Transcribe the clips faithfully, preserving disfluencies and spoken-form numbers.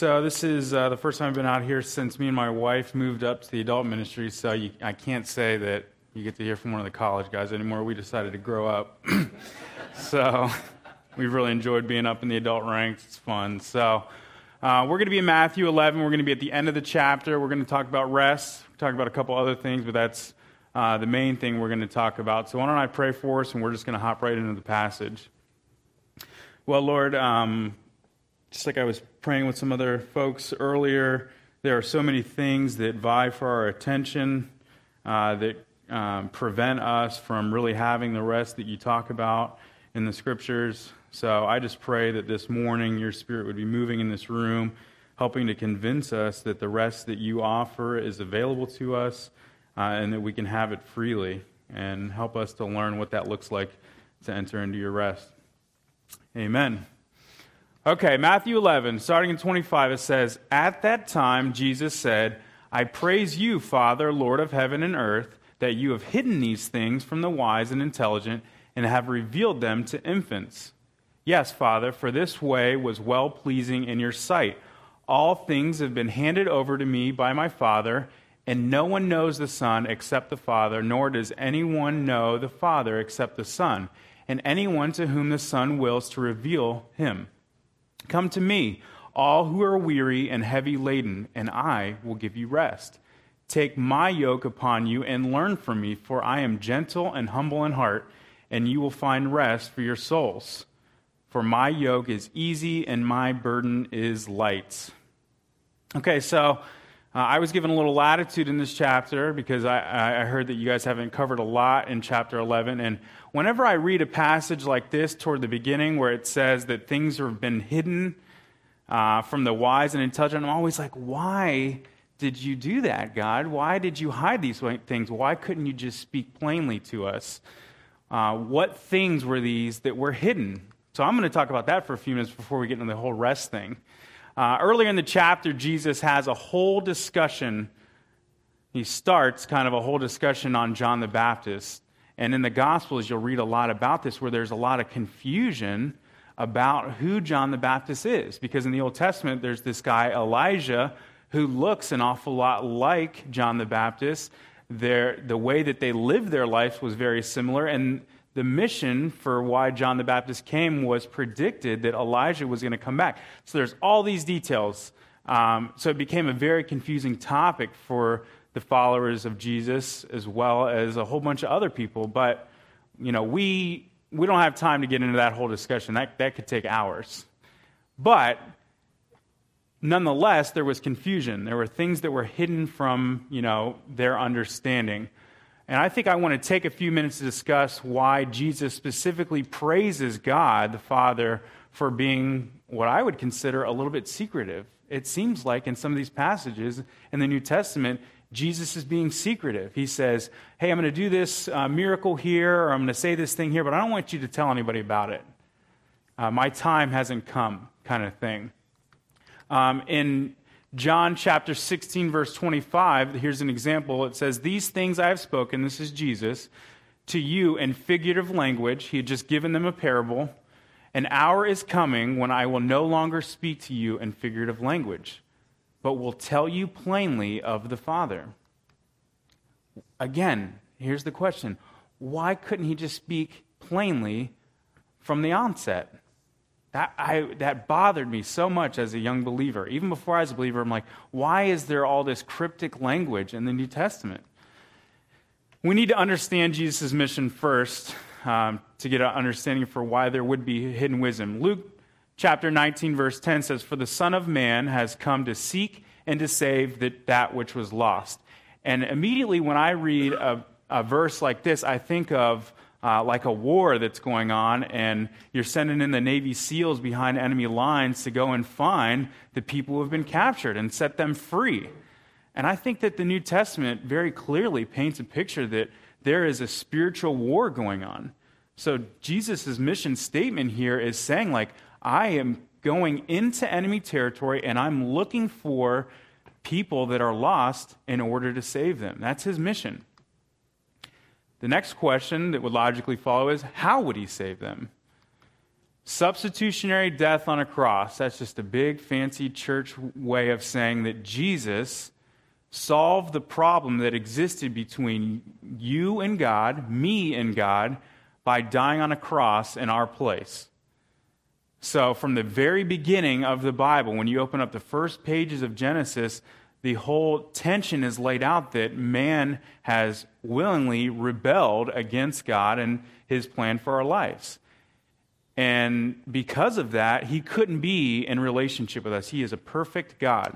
So this is uh, the first time I've been out here since me and my wife moved up to the adult ministry, so you, I can't say that you get to hear from one of the college guys anymore. We decided to grow up. So we've really enjoyed being up in the adult ranks. It's fun. So uh, we're going to be in Matthew eleven. We're going to be at the end of the chapter. We're going to talk about rest, talk about a couple other things, but that's uh, the main thing we're going to talk about. So why don't I pray for us, and we're just going to hop right into the passage. Well, Lord, um, just like I was praying with some other folks earlier, there are so many things that vie for our attention, uh, that um, prevent us from really having the rest that you talk about in the Scriptures. So I just pray that this morning your Spirit would be moving in this room, helping to convince us that the rest that you offer is available to us, uh, and that we can have it freely, and help us to learn what that looks like to enter into your rest. Amen. Okay, Matthew eleven, starting in twenty-five, it says, "At that time Jesus said, 'I praise you, Father, Lord of heaven and earth, that you have hidden these things from the wise and intelligent and have revealed them to infants. Yes, Father, for this way was well-pleasing in your sight. All things have been handed over to me by my Father, and no one knows the Son except the Father, nor does anyone know the Father except the Son, and anyone to whom the Son wills to reveal him. Come to me, all who are weary and heavy laden, and I will give you rest. Take my yoke upon you and learn from me, for I am gentle and humble in heart, and you will find rest for your souls. For my yoke is easy and my burden is light.'" Okay, so uh, I was given a little latitude in this chapter because I, I heard that you guys haven't covered a lot in chapter eleven, and whenever I read a passage like this toward the beginning where it says that things have been hidden uh, from the wise and intelligent, I'm always like, why did you do that, God? Why did you hide these things? Why couldn't you just speak plainly to us? Uh, what things were these that were hidden? So I'm going to talk about that for a few minutes before we get into the whole rest thing. Uh, earlier in the chapter, Jesus has a whole discussion. He starts kind of a whole discussion on John the Baptist. And in the Gospels, you'll read a lot about this, where there's a lot of confusion about who John the Baptist is. Because in the Old Testament, there's this guy, Elijah, who looks an awful lot like John the Baptist. Their, the way that they lived their lives was very similar, and the mission for why John the Baptist came was predicted that Elijah was going to come back. So there's all these details. Um, so it became a very confusing topic for the followers of Jesus, as well as a whole bunch of other people. But, you know, we we don't have time to get into that whole discussion. That, that could take hours. But nonetheless, there was confusion. There were things that were hidden from, you know, their understanding. And I think I want to take a few minutes to discuss why Jesus specifically praises God, the Father, for being what I would consider a little bit secretive. It seems like in some of these passages in the New Testament, Jesus is being secretive. He says, hey, I'm going to do this uh, miracle here, or I'm going to say this thing here, but I don't want you to tell anybody about it. Uh, my time hasn't come, kind of thing. Um, in John chapter sixteen, verse twenty-five, here's an example. It says, "These things I have spoken," this is Jesus, "to you in figurative language." He had just given them a parable. "An hour is coming when I will no longer speak to you in figurative language, but will tell you plainly of the Father." Again, here's the question. Why couldn't he just speak plainly from the onset? That I, that bothered me so much as a young believer. Even before I was a believer, I'm like, why is there all this cryptic language in the New Testament? We need to understand Jesus' mission first um, to get an understanding for why there would be hidden wisdom. Luke chapter nineteen, verse ten says, "For the Son of Man has come to seek and to save that, that which was lost." And immediately when I read a, a verse like this, I think of Uh, like a war that's going on, and you're sending in the Navy SEALs behind enemy lines to go and find the people who have been captured and set them free. And I think that the New Testament very clearly paints a picture that there is a spiritual war going on. So Jesus' mission statement here is saying, like, I am going into enemy territory, and I'm looking for people that are lost in order to save them. That's his mission. The next question that would logically follow is, how would he save them? Substitutionary death on a cross. That's just a big, fancy church way of saying that Jesus solved the problem that existed between you and God, me and God, by dying on a cross in our place. So from the very beginning of the Bible, when you open up the first pages of Genesis, the whole tension is laid out that man has willingly rebelled against God and his plan for our lives. And because of that, he couldn't be in relationship with us. He is a perfect God.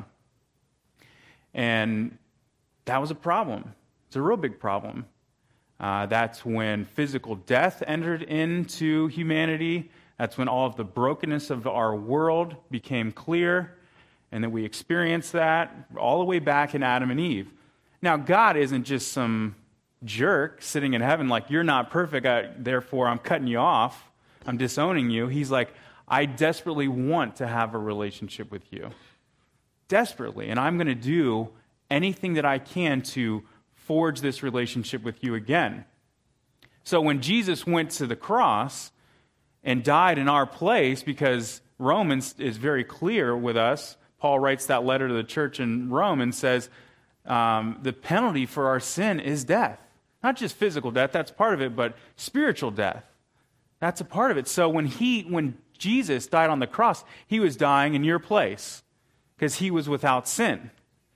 And that was a problem. It's a real big problem. Uh, that's when physical death entered into humanity. That's when all of the brokenness of our world became clear, and that we experienced that all the way back in Adam and Eve. Now, God isn't just some jerk sitting in heaven like, you're not perfect, I, therefore I'm cutting you off, I'm disowning you. He's like, I desperately want to have a relationship with you. Desperately. And I'm going to do anything that I can to forge this relationship with you again. So when Jesus went to the cross and died in our place, because Romans is very clear with us, Paul writes that letter to the church in Rome and says, um, the penalty for our sin is death. Not just physical death, that's part of it, but spiritual death. That's a part of it. So when he, when Jesus died on the cross, he was dying in your place because he was without sin.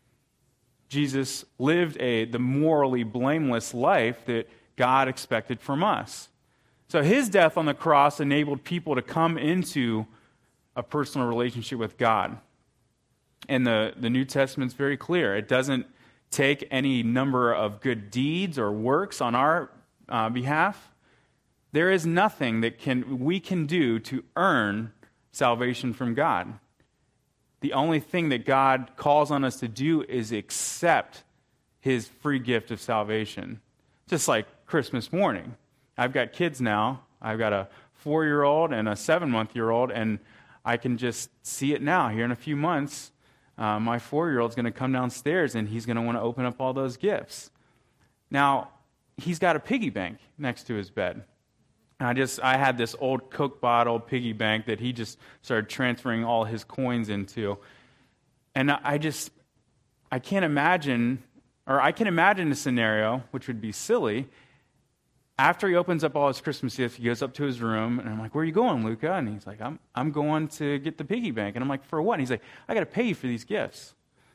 Jesus lived a the morally blameless life that God expected from us. So his death on the cross enabled people to come into a personal relationship with God. And the, the New Testament's very clear. It doesn't take any number of good deeds or works on our uh, behalf. There is nothing that can we can do to earn salvation from God. The only thing that God calls on us to do is accept his free gift of salvation. Just like Christmas morning. I've got kids now. I've got a four-year-old and a seven-month-year-old, and I can just see it now. Here in a few months, uh, my four-year-old's going to come downstairs, and he's going to want to open up all those gifts. Now, he's got a piggy bank next to his bed. And I just, I had this old Coke bottle piggy bank that he just started transferring all his coins into. And I just, I can't imagine, or I can imagine a scenario, which would be silly. After he opens up all his Christmas gifts, he goes up to his room, and I'm like, where are you going, Luca? And he's like, I'm I'm going to get the piggy bank. And I'm like, for what? And he's like, I got to pay you for these gifts.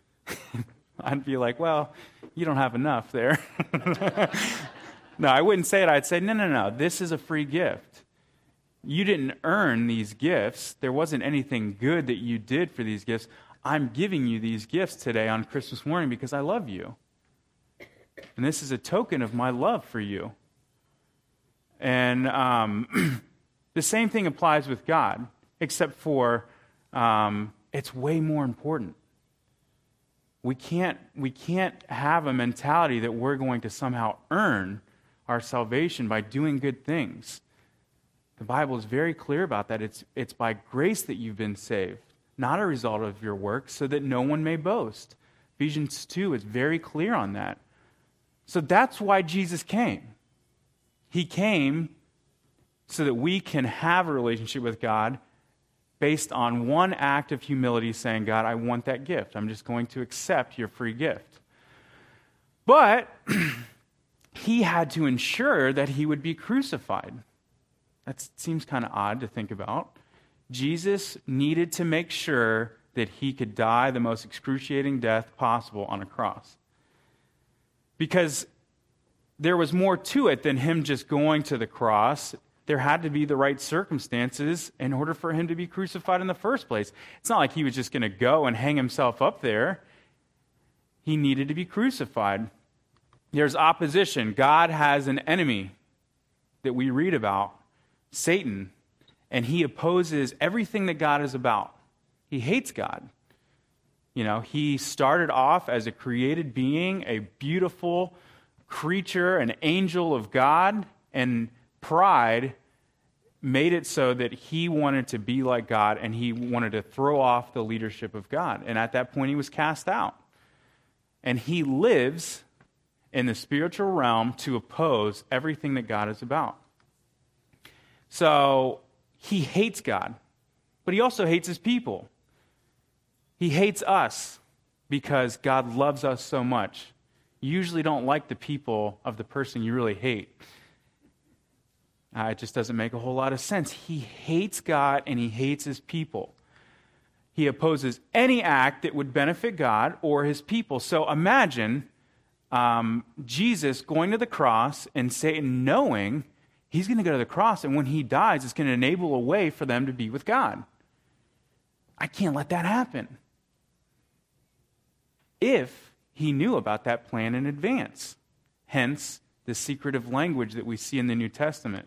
I'd be like, well, you don't have enough there. No, I wouldn't say it. I'd say, no, no, no, this is a free gift. You didn't earn these gifts. There wasn't anything good that you did for these gifts. I'm giving you these gifts today on Christmas morning because I love you. And this is a token of my love for you. And um, the same thing applies with God, except for um, it's way more important. We can't, we can't have a mentality that we're going to somehow earn our salvation by doing good things. The Bible is very clear about that. It's, it's by grace that you've been saved, not a result of your works, so that no one may boast. Ephesians two is very clear on that. So that's why Jesus came. He came so that we can have a relationship with God based on one act of humility, saying, God, I want that gift. I'm just going to accept your free gift. But he had to ensure that he would be crucified. That seems kind of odd to think about. Jesus needed to make sure that he could die the most excruciating death possible on a cross. Because there was more to it than him just going to the cross. There had to be the right circumstances in order for him to be crucified in the first place. It's not like he was just going to go and hang himself up there. He needed to be crucified. There's opposition. God has an enemy that we read about, Satan, and he opposes everything that God is about. He hates God. You know, he started off as a created being, a beautiful creature, an angel of God, and pride made it so that he wanted to be like God, and he wanted to throw off the leadership of God. And at that point, he was cast out. And he lives in the spiritual realm to oppose everything that God is about. So he hates God, but he also hates his people. He hates us because God loves us so much. You usually don't like the people of the person you really hate. Uh, it just doesn't make a whole lot of sense. He hates God and he hates his people. He opposes any act that would benefit God or his people. So imagine um, Jesus going to the cross and Satan knowing he's going to go to the cross, and when he dies, it's going to enable a way for them to be with God. I can't let that happen. If he knew about that plan in advance. Hence, the secretive language that we see in the New Testament.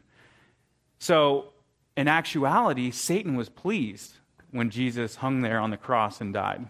So, in actuality, Satan was pleased when Jesus hung there on the cross and died.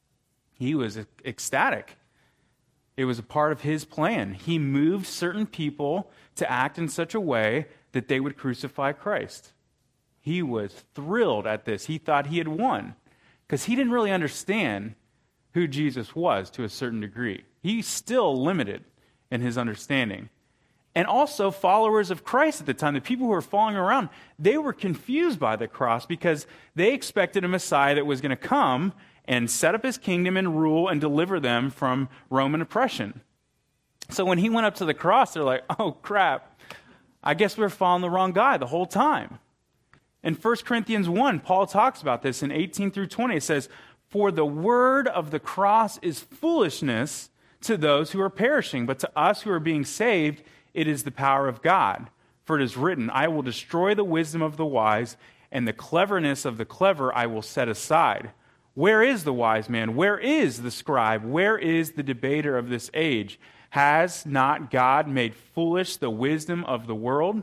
He was ecstatic. It was a part of his plan. He moved certain people to act in such a way that they would crucify Christ. He was thrilled at this. He thought he had won because he didn't really understand who Jesus was to a certain degree. He's still limited in his understanding. And also followers of Christ at the time, the people who were following around, they were confused by the cross because they expected a Messiah that was going to come and set up his kingdom and rule and deliver them from Roman oppression. So when he went up to the cross, they're like, oh crap, I guess we were following the wrong guy the whole time. In First Corinthians one, Paul talks about this in eighteen through twenty. It says, for the word of the cross is foolishness to those who are perishing, but to us who are being saved, it is the power of God. For it is written, I will destroy the wisdom of the wise, and the cleverness of the clever I will set aside. Where is the wise man? Where is the scribe? Where is the debater of this age? Has not God made foolish the wisdom of the world?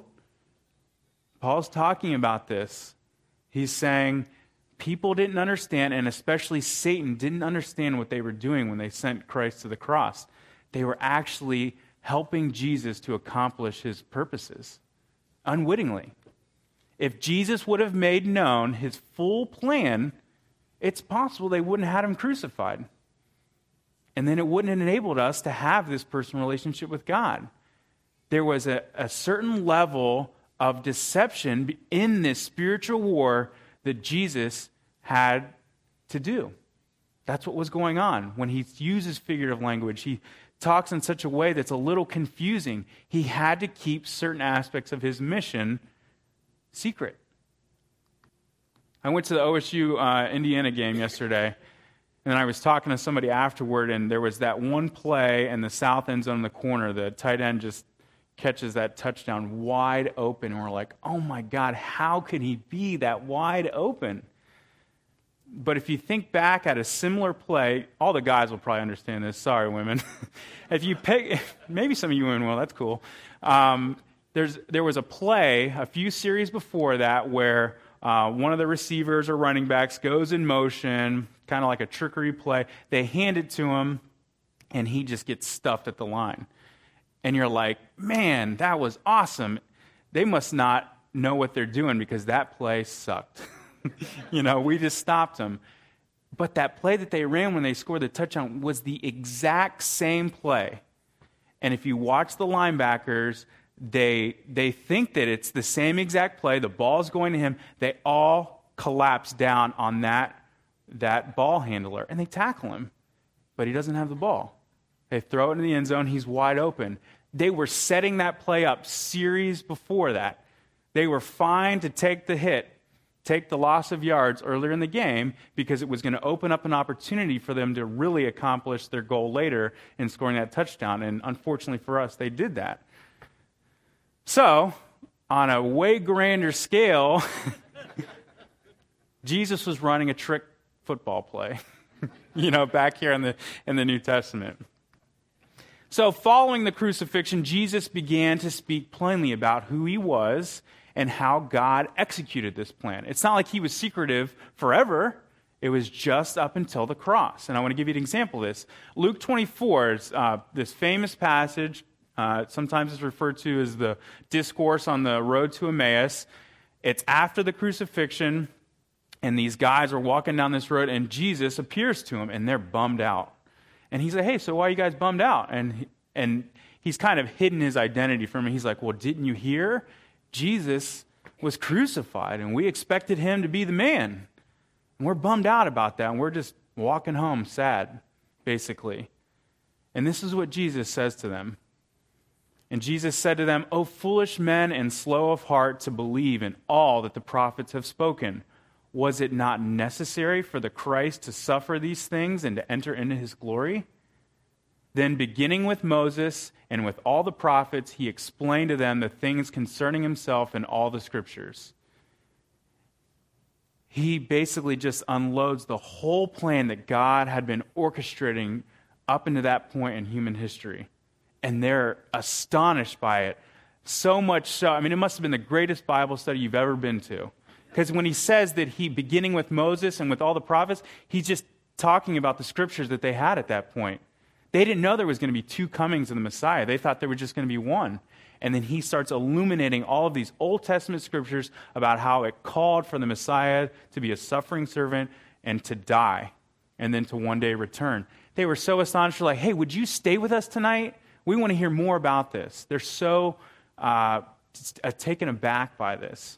Paul's talking about this. He's saying people didn't understand, and especially Satan didn't understand what they were doing when they sent Christ to the cross. They were actually helping Jesus to accomplish his purposes unwittingly. If Jesus would have made known his full plan, it's possible they wouldn't have had him crucified. And then it wouldn't have enabled us to have this personal relationship with God. There was a, a certain level of deception in this spiritual war that Jesus had to do. That's what was going on. When he uses figurative language, he talks in such a way that's a little confusing. He had to keep certain aspects of his mission secret. I went to the O S U uh, Indiana game yesterday, and I was talking to somebody afterward, and there was that one play in the south end zone in the corner. The tight end just catches that touchdown wide open, and we're like, oh my God, how could he be that wide open? But if you think back at a similar play, all the guys will probably understand this. Sorry, women. If you pick, maybe some of you women will. That's cool. Um, there's there was a play a few series before that where uh, one of the receivers or running backs goes in motion, kind of like a trickery play. They hand it to him, and he just gets stuffed at the line. And you're like, man, that was awesome. They must not know what they're doing because that play sucked. You know, we just stopped them. But that play that they ran when they scored the touchdown was the exact same play. And if you watch the linebackers, they they think that it's the same exact play. The ball's going to him. They all collapse down on that, that ball handler, and they tackle him. But he doesn't have the ball. They throw it in the end zone. He's wide open. They were setting that play up series before that. They were fine to take the hit, take the loss of yards earlier in the game because it was going to open up an opportunity for them to really accomplish their goal later in scoring that touchdown. And unfortunately for us, they did that. So, on a way grander scale, Jesus was running a trick football play, you know, back here in the in the New Testament. So, following the crucifixion, Jesus began to speak plainly about who he was and how God executed this plan. It's not like he was secretive forever. It was just up until the cross. And I want to give you an example of this. Luke twenty-four is uh, this famous passage. Uh, sometimes it's referred to as the discourse on the road to Emmaus. It's after the crucifixion, and these guys are walking down this road, and Jesus appears to them, and they're bummed out. And he's like, hey, so why are you guys bummed out? And, and he's kind of hidden his identity from me. He's like, well, didn't you hear? Jesus was crucified, and we expected him to be the man. And we're bummed out about that, and we're just walking home sad, basically. And this is what Jesus says to them. And Jesus said to them, "O foolish men and slow of heart to believe in all that the prophets have spoken. Was it not necessary for the Christ to suffer these things and to enter into his glory?" Then beginning with Moses and with all the prophets, he explained to them the things concerning himself in all the scriptures. He basically just unloads the whole plan that God had been orchestrating up into that point in human history. And they're astonished by it. So much so, I mean, it must have been the greatest Bible study you've ever been to. Because when he says that he, beginning with Moses and with all the prophets, he's just talking about the scriptures that they had at that point. They didn't know there was going to be two comings of the Messiah. They thought there was just going to be one. And then he starts illuminating all of these Old Testament scriptures about how it called for the Messiah to be a suffering servant and to die, and then to one day return. They were so astonished, they're like, "Hey, would you stay with us tonight? We want to hear more about this." They're so uh, taken aback by this.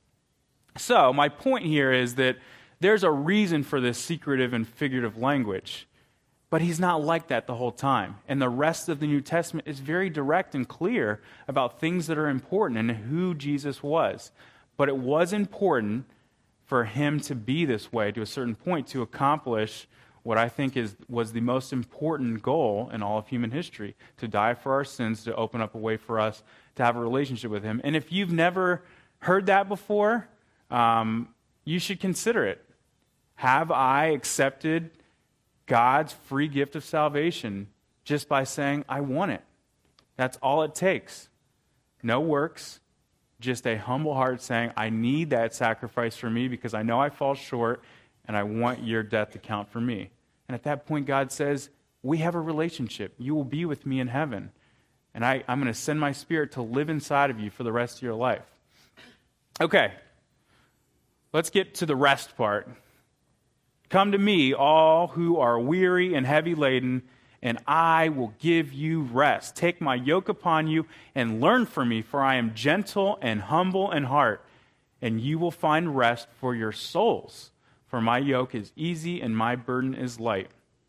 So my point here is that there's a reason for this secretive and figurative language. But he's not like that the whole time. And the rest of the New Testament is very direct and clear about things that are important and who Jesus was. But it was important for him to be this way to a certain point to accomplish what I think is was the most important goal in all of human history, to die for our sins, to open up a way for us to have a relationship with him. And if you've never heard that before, um, you should consider it. Have I accepted God's free gift of salvation just by saying, "I want it"? That's all it takes. No works, just a humble heart saying, "I need that sacrifice for me because I know I fall short and I want your death to count for me." And at that point, God says, we have a relationship. You will be with me in heaven. And I, I'm going to send my Spirit to live inside of you for the rest of your life. Okay, let's get to the rest part. "Come to me, all who are weary and heavy laden, and I will give you rest. Take my yoke upon you and learn from me, for I am gentle and humble in heart, and you will find rest for your souls. For my yoke is easy and my burden is light."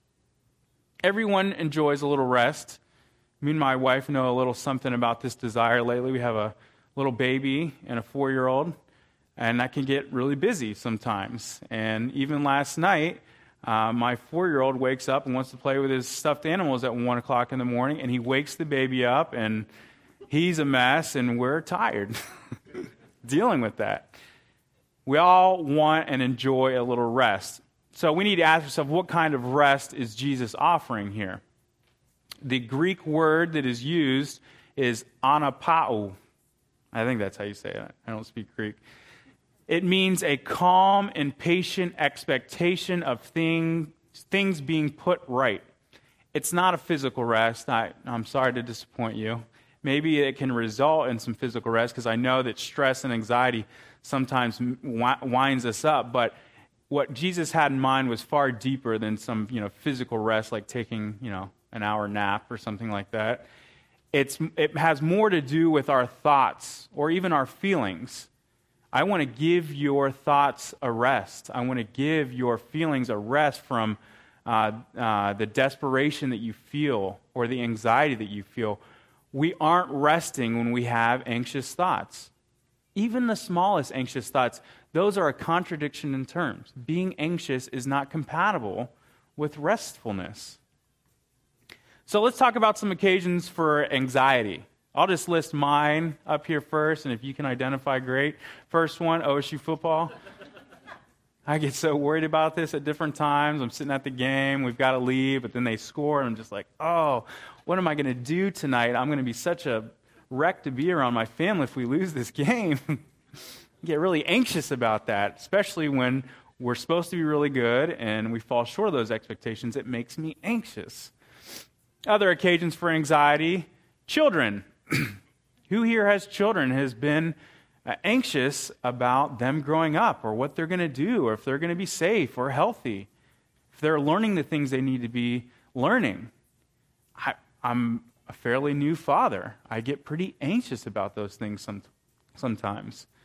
Everyone enjoys a little rest. Me and my wife know a little something about this desire lately. We have a little baby and a four-year-old. And that can get really busy sometimes. And even last night, uh, my four-year-old wakes up and wants to play with his stuffed animals at one o'clock in the morning, and he wakes the baby up, and he's a mess, and we're tired dealing with that. We all want and enjoy a little rest. So we need to ask ourselves, what kind of rest is Jesus offering here? The Greek word that is used is anapao. I think that's how you say it. I don't speak Greek. It means a calm and patient expectation of thing, things being put right. It's not a physical rest. I, I'm sorry to disappoint you. Maybe it can result in some physical rest because I know that stress and anxiety sometimes winds us up. But what Jesus had in mind was far deeper than some, you know, physical rest, like taking, you know, an hour nap or something like that. It's, it has more to do with our thoughts or even our feelings. I want to give your thoughts a rest. I want to give your feelings a rest from uh, uh, the desperation that you feel or the anxiety that you feel. We aren't resting when we have anxious thoughts. Even the smallest anxious thoughts, those are a contradiction in terms. Being anxious is not compatible with restfulness. So let's talk about some occasions for anxiety. I'll just list mine up here first, and if you can identify, great. First one, O S U football. I get so worried about this at different times. I'm sitting at the game, we've got to leave, but then they score, and I'm just like, oh, what am I going to do tonight? I'm going to be such a wreck to be around my family if we lose this game. I get really anxious about that, especially when we're supposed to be really good and we fall short of those expectations. It makes me anxious. Other occasions for anxiety, children. Who here has children has been uh, anxious about them growing up or what they're going to do or if they're going to be safe or healthy, if they're learning the things they need to be learning? I, I'm a fairly new father. I get pretty anxious about those things some, sometimes.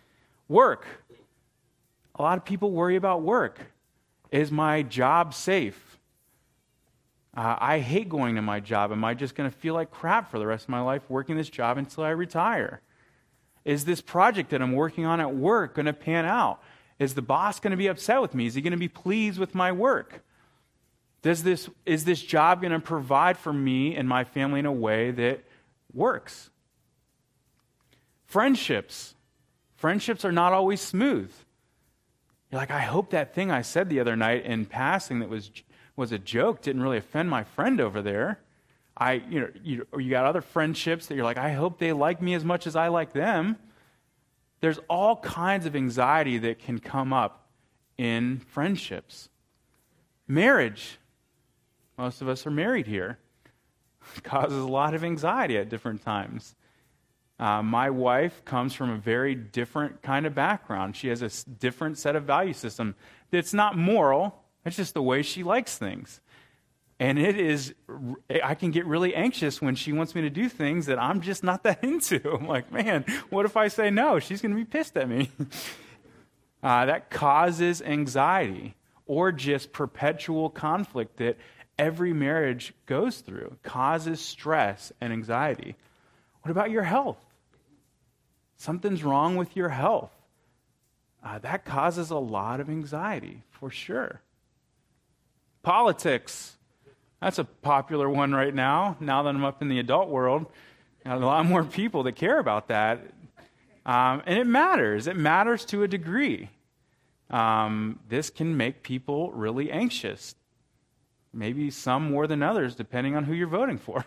Work. A lot of people worry about work. Is my job safe? Uh, I hate going to my job. Am I just going to feel like crap for the rest of my life working this job until I retire? Is this project that I'm working on at work going to pan out? Is the boss going to be upset with me? Is he going to be pleased with my work? Does this, is this job going to provide for me and my family in a way that works? Friendships. Friendships are not always smooth. You're like, I hope that thing I said the other night in passing that was was a joke didn't really offend my friend over there. I, you know, you, or you got other friendships that you're like, I hope they like me as much as I like them. There's all kinds of anxiety that can come up in friendships. Marriage. Most of us are married here. It causes a lot of anxiety at different times. Uh, my wife comes from a very different kind of background. She has a s- different set of value system. It's not moral. It's just the way she likes things. And it is, I can get really anxious when she wants me to do things that I'm just not that into. I'm like, man, what if I say no? She's going to be pissed at me. uh, that causes anxiety or just perpetual conflict that every marriage goes through. It causes stress and anxiety. What about your health? Something's wrong with your health. Uh, that causes a lot of anxiety, for sure. Politics. That's a popular one right now. Now that I'm up in the adult world, a lot more people that care about that. Um, and it matters. It matters to a degree. Um, this can make people really anxious. Maybe some more than others, depending on who you're voting for.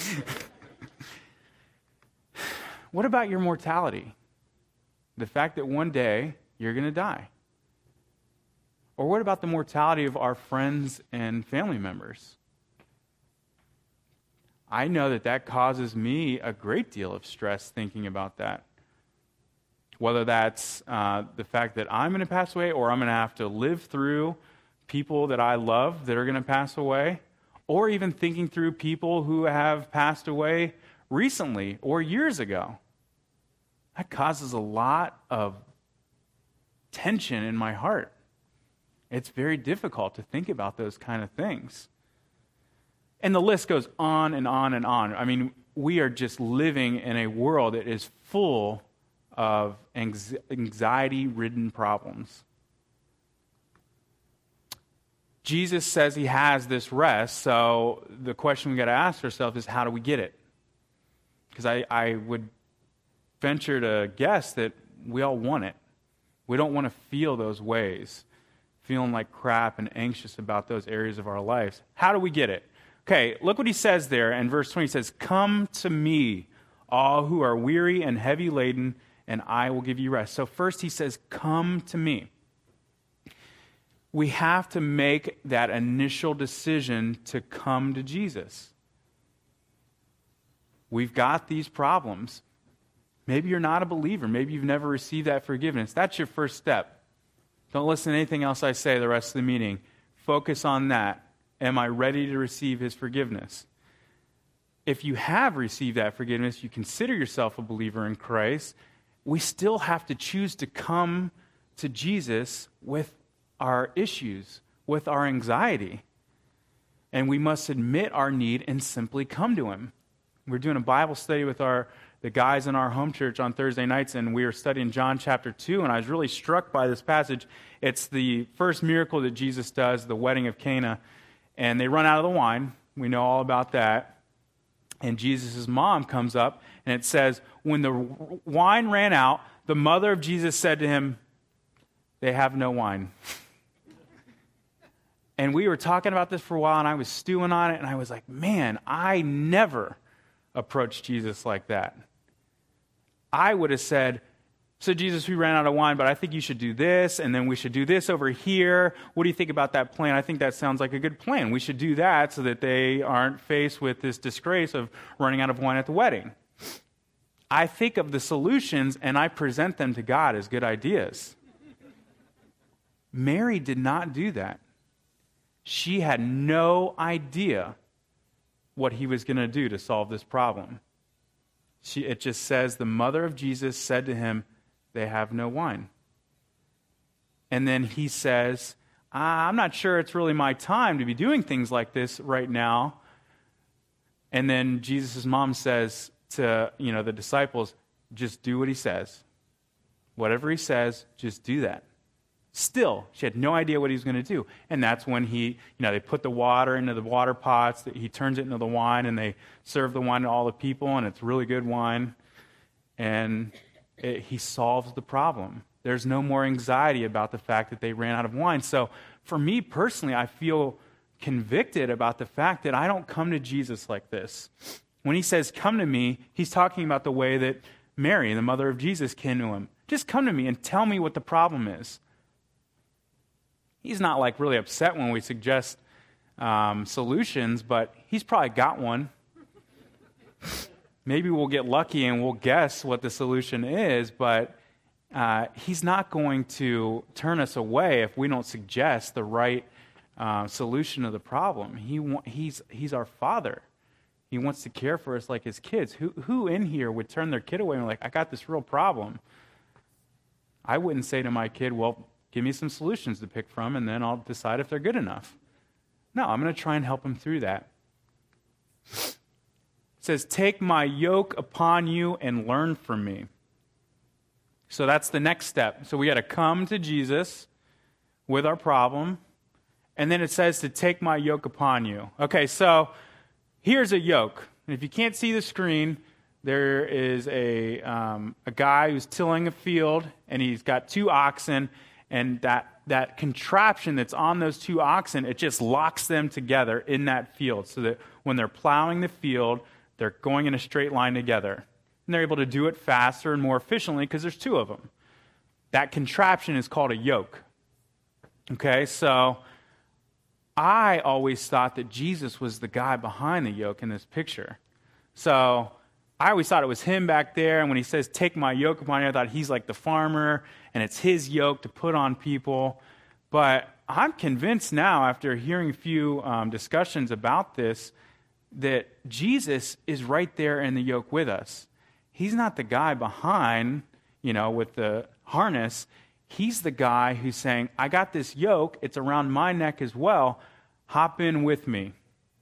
What about your mortality? The fact that one day you're going to die. Or what about the mortality of our friends and family members? I know that that causes me a great deal of stress thinking about that. Whether that's uh, the fact that I'm going to pass away, or I'm going to have to live through people that I love that are going to pass away, or even thinking through people who have passed away recently or years ago. That causes a lot of tension in my heart. It's very difficult to think about those kind of things. And the list goes on and on and on. I mean, we are just living in a world that is full of anxiety-ridden problems. Jesus says he has this rest, so the question we got to ask ourselves is, how do we get it? Because I, I would venture to guess that we all want it. We don't want to feel those ways, feeling like crap and anxious about those areas of our lives. How do we get it? Okay, look what he says there in verse twenty. He says, "Come to me, all who are weary and heavy laden, and I will give you rest." So first he says, come to me. We have to make that initial decision to come to Jesus. We've got these problems. Maybe you're not a believer. Maybe you've never received that forgiveness. That's your first step. Don't listen to anything else I say the rest of the meeting. Focus on that. Am I ready to receive his forgiveness? If you have received that forgiveness, you consider yourself a believer in Christ, we still have to choose to come to Jesus with our issues, with our anxiety. And we must admit our need and simply come to him. We're doing a Bible study with our the guys in our home church on Thursday nights, and we were studying John chapter two, and I was really struck by this passage. It's the first miracle that Jesus does, the wedding of Cana, and they run out of the wine. We know all about that. And Jesus' mom comes up, and it says, when the wine ran out, the mother of Jesus said to him, "They have no wine." And we were talking about this for a while, and I was stewing on it, and I was like, man, I never approached Jesus like that. I would have said, "So Jesus, we ran out of wine, but I think you should do this, and then we should do this over here. What do you think about that plan? I think that sounds like a good plan. We should do that so that they aren't faced with this disgrace of running out of wine at the wedding." I think of the solutions, and I present them to God as good ideas. Mary did not do that. She had no idea what he was going to do to solve this problem. She, it just says the mother of Jesus said to him, they have no wine. And then he says, I'm not sure it's really my time to be doing things like this right now. And then Jesus' mom says to, you know, the disciples, just do what he says. Whatever he says, just do that. Still, she had no idea what he was going to do. And that's when he, you know, they put the water into the water pots, he turns it into the wine, and they serve the wine to all the people, and it's really good wine. And it, he solves the problem. There's no more anxiety about the fact that they ran out of wine. So for me personally, I feel convicted about the fact that I don't come to Jesus like this. When he says, come to me, he's talking about the way that Mary, the mother of Jesus, came to him. Just come to me and tell me what the problem is. He's not like really upset when we suggest um, solutions, but he's probably got one. Maybe we'll get lucky and we'll guess what the solution is, but uh, he's not going to turn us away if we don't suggest the right uh, solution to the problem. He wa- he's he's our Father. He wants to care for us like his kids. Who who in here would turn their kid away and be like, I got this real problem? I wouldn't say to my kid, well, give me some solutions to pick from, and then I'll decide if they're good enough. No, I'm going to try and help him through that. It says, take my yoke upon you and learn from me. So that's the next step. So we got to come to Jesus with our problem, and then it says to take my yoke upon you. Okay, so here's a yoke. And if you can't see the screen, there is a um, a guy who's tilling a field, and he's got two oxen, and that, that contraption that's on those two oxen, it just locks them together in that field so that when they're plowing the field, they're going in a straight line together. And they're able to do it faster and more efficiently because there's two of them. That contraption is called a yoke. Okay, so I always thought that Jesus was the guy behind the yoke in this picture. So I always thought it was him back there, and when he says, take my yoke upon you, I thought he's like the farmer, and it's his yoke to put on people. But I'm convinced now, after hearing a few um, discussions about this, that Jesus is right there in the yoke with us. He's not the guy behind, you know, with the harness. He's the guy who's saying, I got this yoke, it's around my neck as well, hop in with me.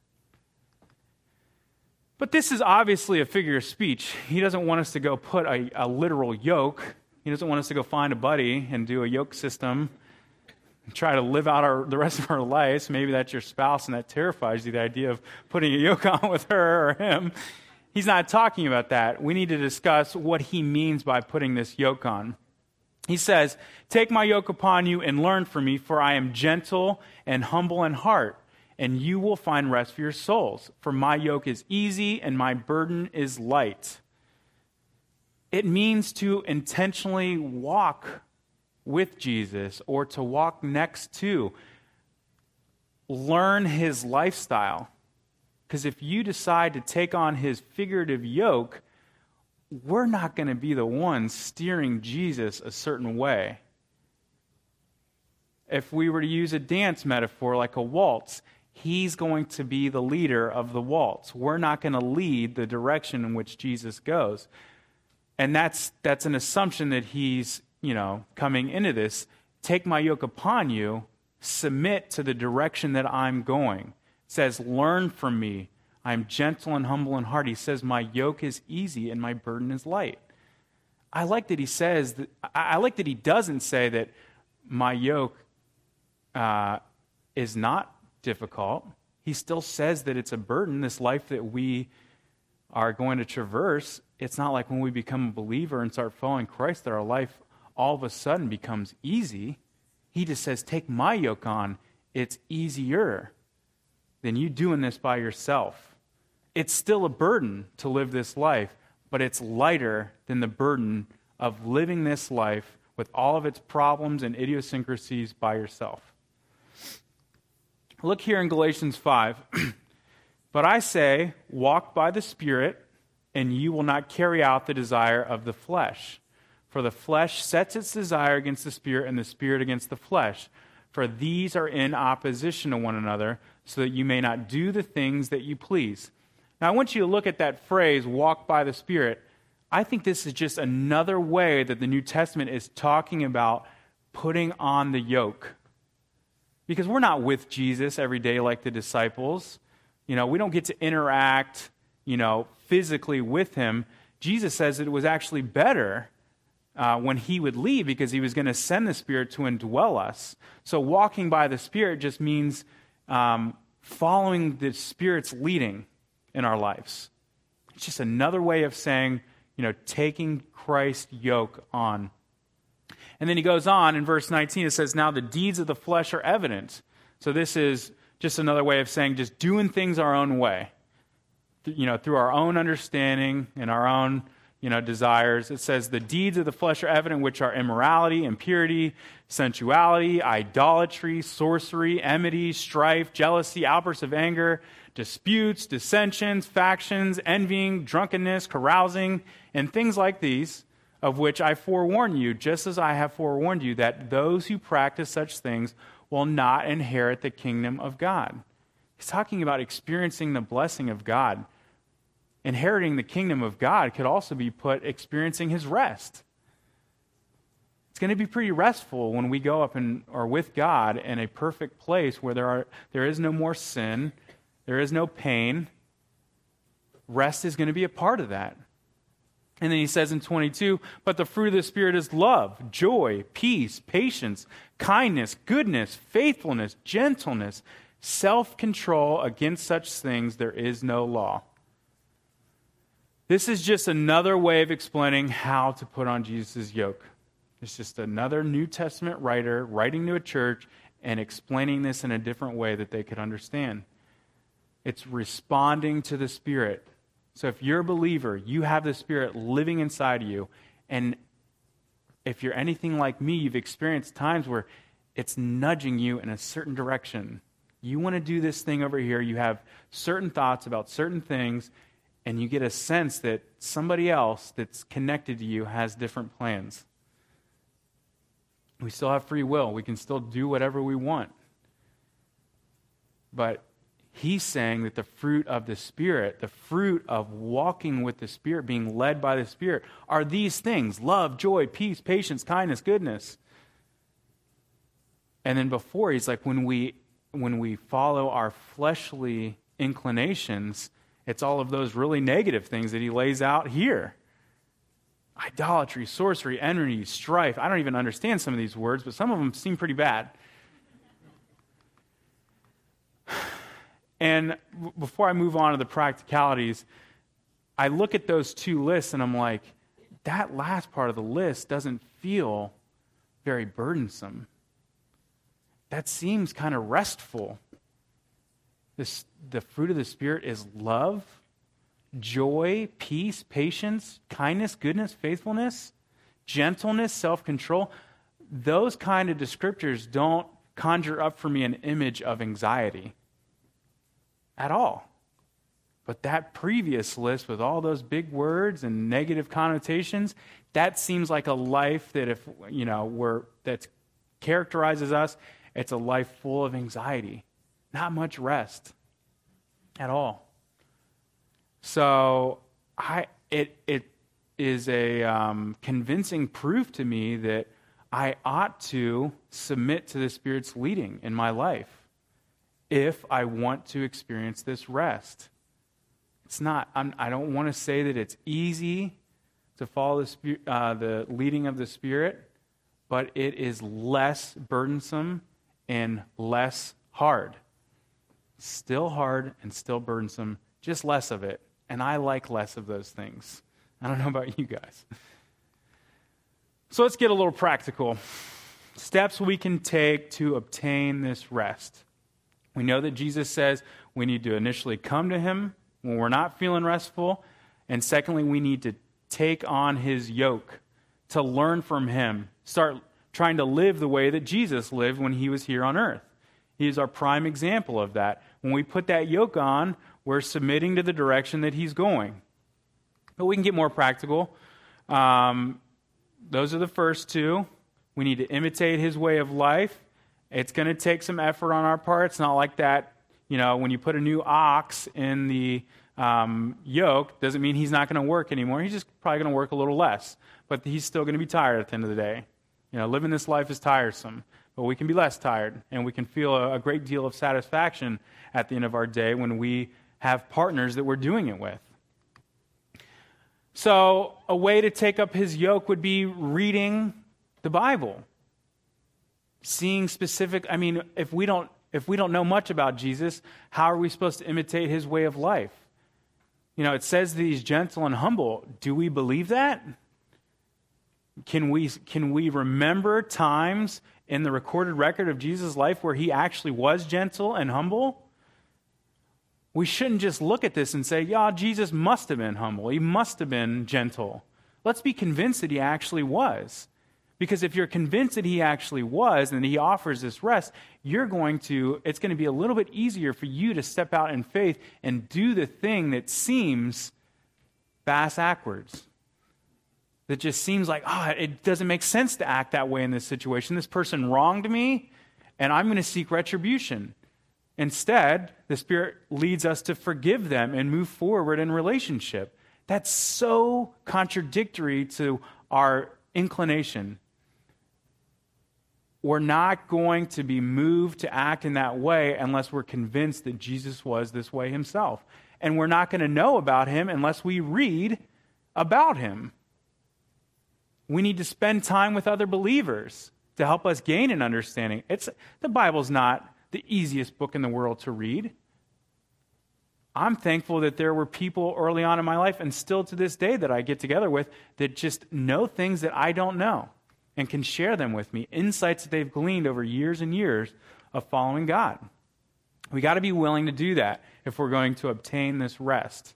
But this is obviously a figure of speech. He doesn't want us to go put a, a literal yoke. He doesn't want us to go find a buddy and do a yoke system and try to live out our, the rest of our lives. Maybe that's your spouse and that terrifies you, the idea of putting a yoke on with her or him. He's not talking about that. We need to discuss what he means by putting this yoke on. He says, take my yoke upon you and learn from me, for I am gentle and humble in heart, and you will find rest for your souls. For my yoke is easy and my burden is light. It means to intentionally walk with Jesus or to walk next to, learn his lifestyle. Because if you decide to take on his figurative yoke, we're not going to be the ones steering Jesus a certain way. If we were to use a dance metaphor like a waltz, he's going to be the leader of the waltz. We're not going to lead the direction in which Jesus goes. And that's that's an assumption that he's, you know, coming into this. Take my yoke upon you, submit to the direction that I'm going. It says, learn from me. I'm gentle and humble in heart. He says, my yoke is easy and my burden is light. I like that he says, that, I like that he doesn't say that my yoke uh, is not difficult. He still says that it's a burden, this life that we are going to traverse. It's not like when we become a believer and start following Christ that our life all of a sudden becomes easy. He just says, take my yoke on. It's easier than you doing this by yourself. It's still a burden to live this life, but it's lighter than the burden of living this life with all of its problems and idiosyncrasies by yourself. Look here in Galatians five. But I say, walk by the Spirit, and you will not carry out the desire of the flesh. For the flesh sets its desire against the Spirit, and the Spirit against the flesh. For these are in opposition to one another, so that you may not do the things that you please. Now, I want you to look at that phrase, walk by the Spirit. I think this is just another way that the New Testament is talking about putting on the yoke. Because we're not with Jesus every day like the disciples. You know, we don't get to interact, you know, physically with him. Jesus says it was actually better uh, when he would leave because he was going to send the Spirit to indwell us. So walking by the Spirit just means um, following the Spirit's leading in our lives. It's just another way of saying, you know, taking Christ's yoke on. And then he goes on in verse nineteen, it says, now the deeds of the flesh are evident. So this is just another way of saying just doing things our own way. You know, through our own understanding and our own, you know, desires. It says the deeds of the flesh are evident, which are immorality, impurity, sensuality, idolatry, sorcery, enmity, strife, jealousy, outbursts of anger, disputes, dissensions, factions, envying, drunkenness, carousing, and things like these, of which I forewarn you, just as I have forewarned you, that those who practice such things will not inherit the kingdom of God. He's talking about experiencing the blessing of God. Inheriting the kingdom of God could also be put experiencing his rest. It's going to be pretty restful when we go up and are with God in a perfect place where there are there is no more sin, there is no pain. Rest is going to be a part of that. And then he says in twenty-two, but the fruit of the Spirit is love, joy, peace, patience, kindness, goodness, faithfulness, gentleness, self-control. Against such things there is no law. This is just another way of explaining how to put on Jesus' yoke. It's just another New Testament writer writing to a church and explaining this in a different way that they could understand. It's responding to the Spirit. So if you're a believer, you have the Spirit living inside of you. And if you're anything like me, you've experienced times where it's nudging you in a certain direction. You want to do this thing over here. You have certain thoughts about certain things, and you get a sense that somebody else that's connected to you has different plans. We still have free will. We can still do whatever we want. But he's saying that the fruit of the Spirit, the fruit of walking with the Spirit, being led by the Spirit, are these things: love, joy, peace, patience, kindness, goodness. And then before, he's like, when we when we follow our fleshly inclinations, it's all of those really negative things that he lays out here. Idolatry, sorcery, enmity, strife. I don't even understand some of these words, but some of them seem pretty bad. And before I move on to the practicalities, I look at those two lists and I'm like, that last part of the list doesn't feel very burdensome. That seems kind of restful. This, the fruit of the Spirit is love, joy, peace, patience, kindness, goodness, faithfulness, gentleness, self-control. Those kind of descriptors don't conjure up for me an image of anxiety at all. But that previous list with all those big words and negative connotations, that seems like a life that if, you know, we're, that characterizes us, it's a life full of anxiety. Not much rest at all. So I it it is a um, convincing proof to me that I ought to submit to the Spirit's leading in my life if I want to experience this rest. It's not. I'm, I don't want to say that it's easy to follow the Spirit, uh, the leading of the Spirit, but it is less burdensome and less hard. Still hard and still burdensome, just less of it. And I like less of those things. I don't know about you guys. So let's get a little practical. Steps we can take to obtain this rest. We know that Jesus says we need to initially come to him when we're not feeling restful. And secondly, we need to take on his yoke to learn from him. Start trying to live the way that Jesus lived when he was here on earth. He is our prime example of that. When we put that yoke on, we're submitting to the direction that he's going. But we can get more practical. Um, those are the first two. We need to imitate his way of life. It's going to take some effort on our part. It's not like that, you know, when you put a new ox in the um, yoke doesn't mean he's not going to work anymore. He's just probably going to work a little less, but he's still going to be tired at the end of the day. You know, living this life is tiresome, but we can be less tired, and we can feel a, a great deal of satisfaction at the end of our day when we have partners that we're doing it with. So a way to take up his yoke would be reading the Bible. Seeing specific, I mean, if we don't if we don't know much about Jesus, how are we supposed to imitate his way of life? You know, it says that he's gentle and humble. Do we believe that? Can we can we remember times in the recorded record of Jesus' life where he actually was gentle and humble? We shouldn't just look at this and say, yeah, Jesus must have been humble. He must have been gentle. Let's be convinced that he actually was. Because if you're convinced that he actually was and that he offers this rest, you're going to, it's going to be a little bit easier for you to step out in faith and do the thing that seems bass-ackwards. That just seems like, oh, it doesn't make sense to act that way in this situation. This person wronged me, and I'm going to seek retribution. Instead, the Spirit leads us to forgive them and move forward in relationship. That's so contradictory to our inclination. We're not going to be moved to act in that way unless we're convinced that Jesus was this way himself. And we're not going to know about him unless we read about him. We need to spend time with other believers to help us gain an understanding. It's the Bible's not the easiest book in the world to read. I'm thankful that there were people early on in my life and still to this day that I get together with that just know things that I don't know and can share them with me, insights that they've gleaned over years and years of following God. We got to be willing to do that if we're going to obtain this rest.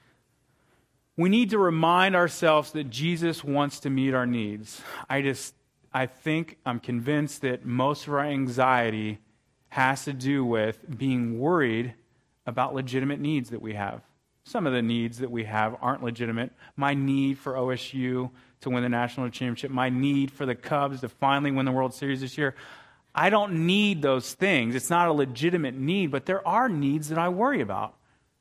We need to remind ourselves that Jesus wants to meet our needs. I just, I think, I'm convinced that most of our anxiety has to do with being worried about legitimate needs that we have. Some of the needs that we have aren't legitimate. My need for O S U to win the national championship, my need for the Cubs to finally win the World Series this year, I don't need those things. It's not a legitimate need, but there are needs that I worry about.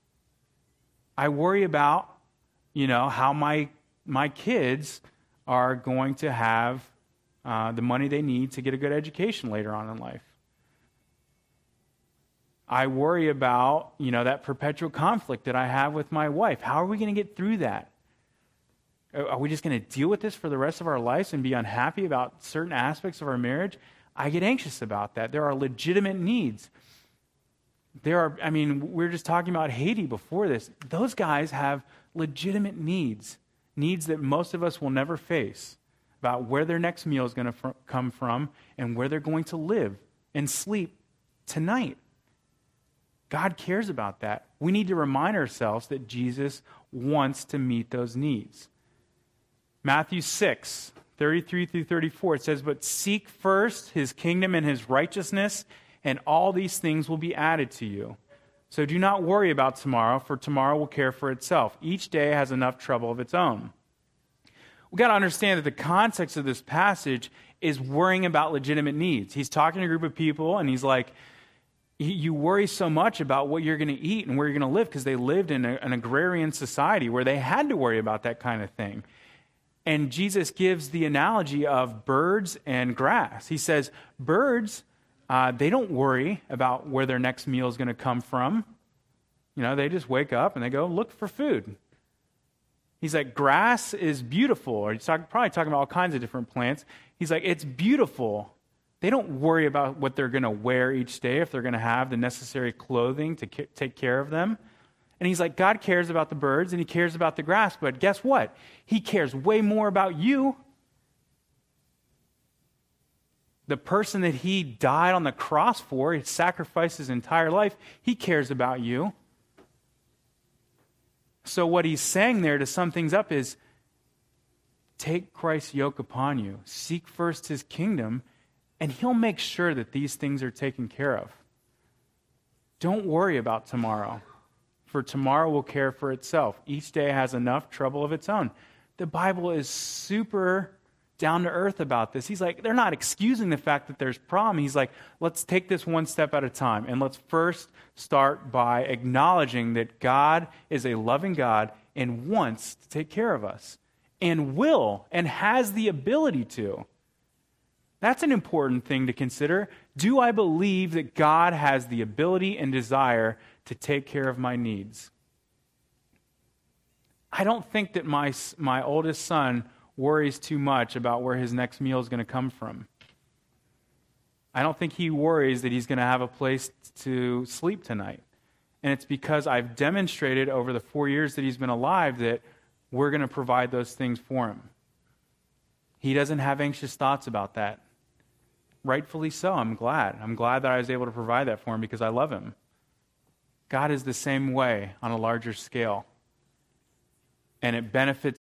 I worry about, you know, how my my kids are going to have uh, the money they need to get a good education later on in life. I worry about, you know, that perpetual conflict that I have with my wife. How are we going to get through that? Are we just going to deal with this for the rest of our lives and be unhappy about certain aspects of our marriage? I get anxious about that. There are legitimate needs. There are, I mean, we were just talking about Haiti before this. Those guys have legitimate needs, needs that most of us will never face, about where their next meal is going to fr- come from and where they're going to live and sleep tonight. God cares about that. We need to remind ourselves that Jesus wants to meet those needs. Matthew six, thirty-three through thirty-four, it says, "But seek first his kingdom and his righteousness, and all these things will be added to you. So do not worry about tomorrow, for tomorrow will care for itself. Each day has enough trouble of its own." We've got to understand that the context of this passage is worrying about legitimate needs. He's talking to a group of people, and he's like, you worry so much about what you're going to eat and where you're going to live, because they lived in a, an agrarian society where they had to worry about that kind of thing. And Jesus gives the analogy of birds and grass. He says, birds, uh, they don't worry about where their next meal is going to come from. You know, they just wake up and they go look for food. He's like, grass is beautiful. Or he's talk, probably talking about all kinds of different plants. He's like, it's beautiful. They don't worry about what they're going to wear each day, if they're going to have the necessary clothing to ca- take care of them. And he's like, God cares about the birds and he cares about the grass, but guess what? He cares way more about you. The person that he died on the cross for, he sacrificed his entire life, he cares about you. So what he's saying there to sum things up is, take Christ's yoke upon you. Seek first his kingdom, and he'll make sure that these things are taken care of. Don't worry about tomorrow, for tomorrow will care for itself. Each day has enough trouble of its own. The Bible is super down to earth about this. He's like, they're not excusing the fact that there's a problem. He's like, let's take this one step at a time. And let's first start by acknowledging that God is a loving God and wants to take care of us and will and has the ability to. That's an important thing to consider. Do I believe that God has the ability and desire to take care of my needs? I don't think that my, my oldest son worries too much about where his next meal is going to come from. I don't think he worries that he's going to have a place to sleep tonight. And it's because I've demonstrated over the four years that he's been alive that we're going to provide those things for him. He doesn't have anxious thoughts about that. Rightfully so. I'm glad. I'm glad that I was able to provide that for him because I love him. God is the same way on a larger scale. And it benefits